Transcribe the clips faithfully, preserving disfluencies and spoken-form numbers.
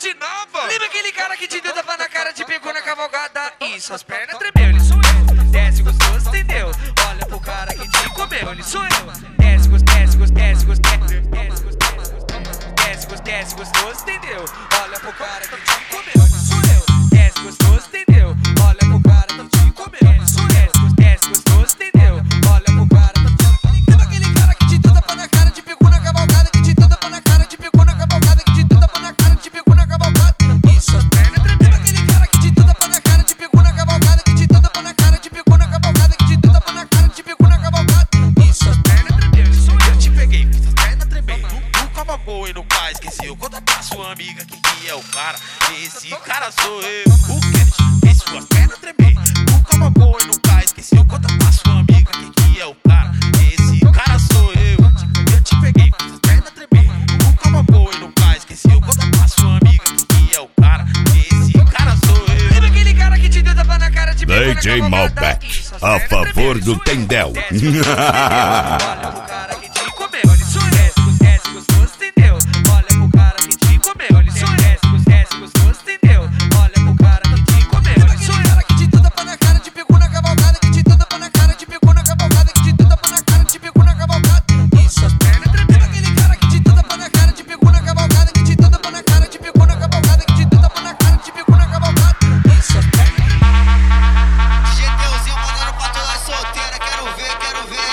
de nova. Lembra aquele cara que te deu tapa na cara, te pegou na cavalgada e suas pernas tremeu? Ele sou eu. Desce gostoso, entendeu? Olha pro cara que te comeu. Ele sou eu. Desce gostoso, desce gostoso, desce gostoso, desce gostoso, desce gostoso, desce gostoso, entendeu? Olha pro cara que te comeu. Ele sou eu. Desce gostoso, entendeu? Olha pro cara que te comeu. Ele sou eu. Desce gostoso, entendeu? Olha pro cara que te comeu. Lembra aquele cara que te deu tapa na cara, te pegou na cavalgada, que te deu tapa na cara, te pegou na cavalgada, que te deu tapa na cara, te pegou na cavalgada e suas pernas tremeu. Lembra aquele cara que te deu tapa na cara, te pegou na cavalgada, que te deu tapa na cara, te pegou na cavalgada, que te deu tapa na cara, te pegou na cavalgada e suas pernas tremeu. Ele sou eu. Eu te peguei, fiz as pernas tremer. Tu, tu cavalgou e nunca esqueceu. Conta pra sua amiga que quem é o cara. Esse cara sou eu. O Kennedy fez suas pernas tremer. Tu cavalgou e nunca esqueceu. Conta pra sua amiga que quem é o cara. Esse cara sou eu. Eu te peguei, fiz as pernas tremer. Tu cavalgou e nunca esqueceu. Conta pra sua amiga que quem é o cara. Esse cara sou eu. Lembra aquele cara que te deu tapa na cara, te pegou na D J cavalgada Malbec, e suas a pernas favor tremeu? do Ele sou eu. Tendel. Desce gostoso, entendeu? Olha pro cara que te comeu. Ele sou eu. Desce gostoso, entendeu? Olha pro cara que te comeu. Ele sou eu. Desce gostoso, entendeu? Olha pro cara que te comeu. Ele sou eu. Cara que te deu tapa na cara, te pegou na cavalgada, que te deu tapa na cara, te pegou na cavalgada, que te deu tapa na cara, te pegou na cavalgada e suas pernas tremeu. Aquele cara que te deu tapa na cara, te pegou na cavalgada, que te deu tapa na cara, te pegou na cavalgada, que te deu tapa na cara, te pegou na cavalgada e suas pernas. GTUzinho mandando pra toda solteira, quero ver, quero ver.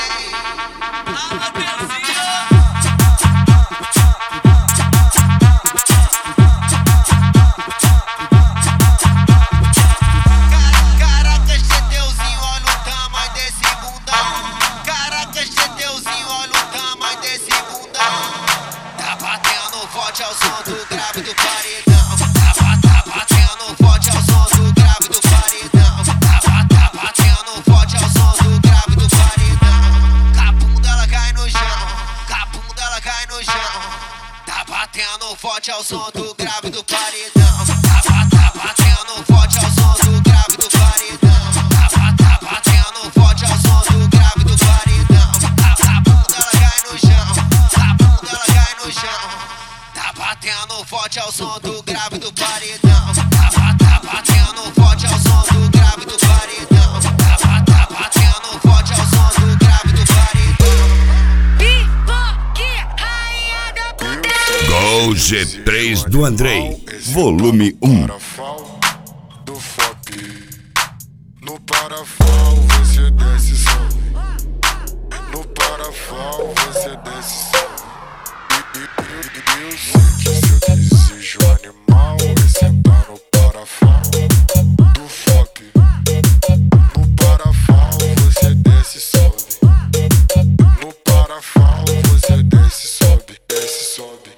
Caraca, GTUzinho, olha o tamanho desse bundão. Caraca, GTUzinho, olha o tamanho desse bundão. Tá batendo forte ao som do grave do paredão. Tá, ba- tá batendo forte ao som do grave do paredão. Tá, ba- tá batendo forte ao som do grave do paredão. Capum dela cai no chão, capum dela cai no chão. Tá batendo forte ao som do grave do paredão. Tá, ba- tá batendo forte ao som do grave do paredão. Tá, ba- tá batendo forte ao som do grave do paredão. Tá, capum dela cai no chão, capum dela cai no chão. Tá batendo forte ao som do grave do paredão. Tá, ba- tá batendo forte ao som do grave do paredão. Tá, ba- tá batendo forte ao som do grave do paredão. Pipoque, rainha da putaria. Gol G três do Andrei, volume um. Parafal do F O P. No parafal você desce sobe. No parafal você desce sobe. E, e, e, eu sei que seu desejo animal é sentar no parafal do F O P. No parafal você desce sobe. No parafal você desce sobe, desce sobe.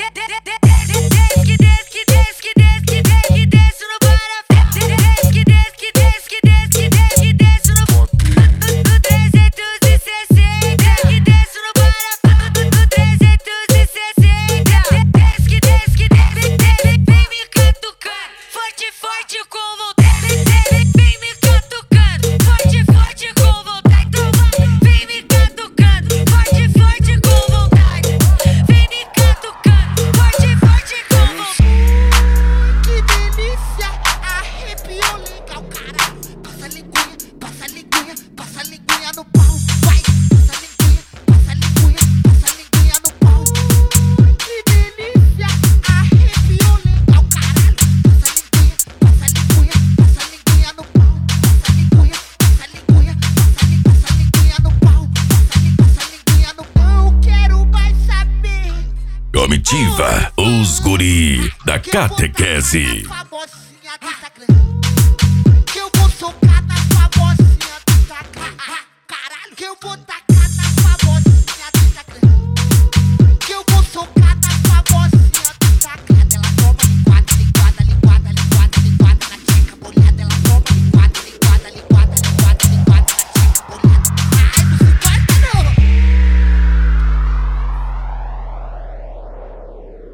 Desce, desce, desce, desce, desce, desce no parafal. Desce, desce, desce, desce, desce, desce no do trezentos e sessenta. Que desce no parafal do trezentos e sessenta. Desce, desce, desce, desce, vem me catucando, forte, forte com vontade. Vem me catucando, forte, forte com vontade. Então vai, vem me catucando, forte, forte com vontade. Vem me catucando, forte, forte com vontade. Que delícia, arrepiou legal, caralho. Passa a linguinha, passa a linguinha, passa a linguinha no pau. Vai, passa a linguinha, passa a linguinha, passa a linguinha no pau. Que delícia, arrepiou legal, caralho. Passa a linguinha, passa a linguinha, passa a linguinha no pau. Passa a linguinha, passa a linguinha, passa a linguinha, passa a linguinha no pau. Passa a linguinha, passa a linguinha no pau. Eu quero mais saber. Comitiva, os guri da catequese. Famosa.